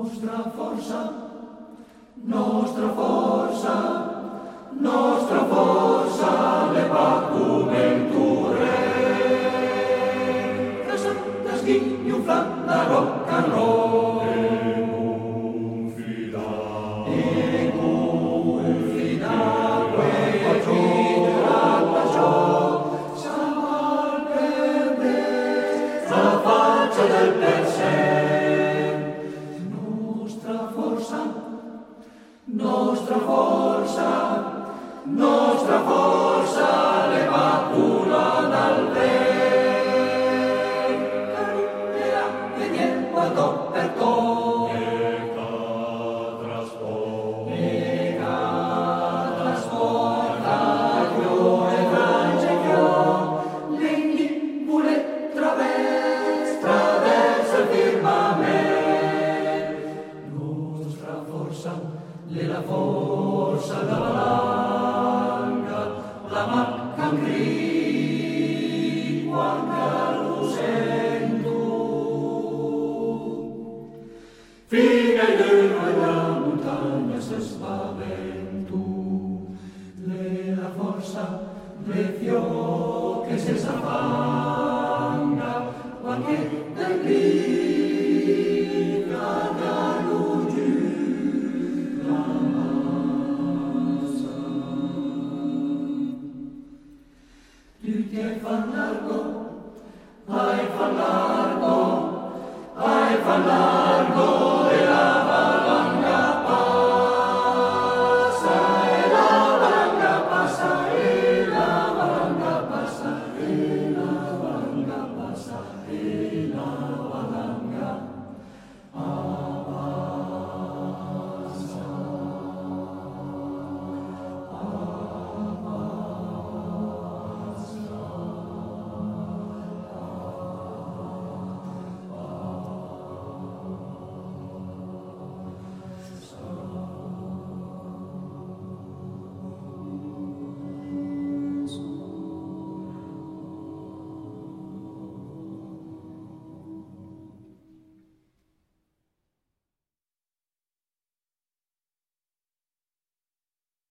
nostra forza le vacuum venture. Casat esguin i un flam de rock and roll. Del present, nostra forza le vacuna dal vent, carinera venir guardò per to, e trasporta chio e frange chio, legni vulet traversa il firmament, nostra forza le la forza da valanga, la macca in gri, quando lo sento. Fine l'erba e la montagna se spavento, le la forza, le fiocche se s'affanga, qualche del gri, cagano giù. Tutti ai fan largo, ai fan largo,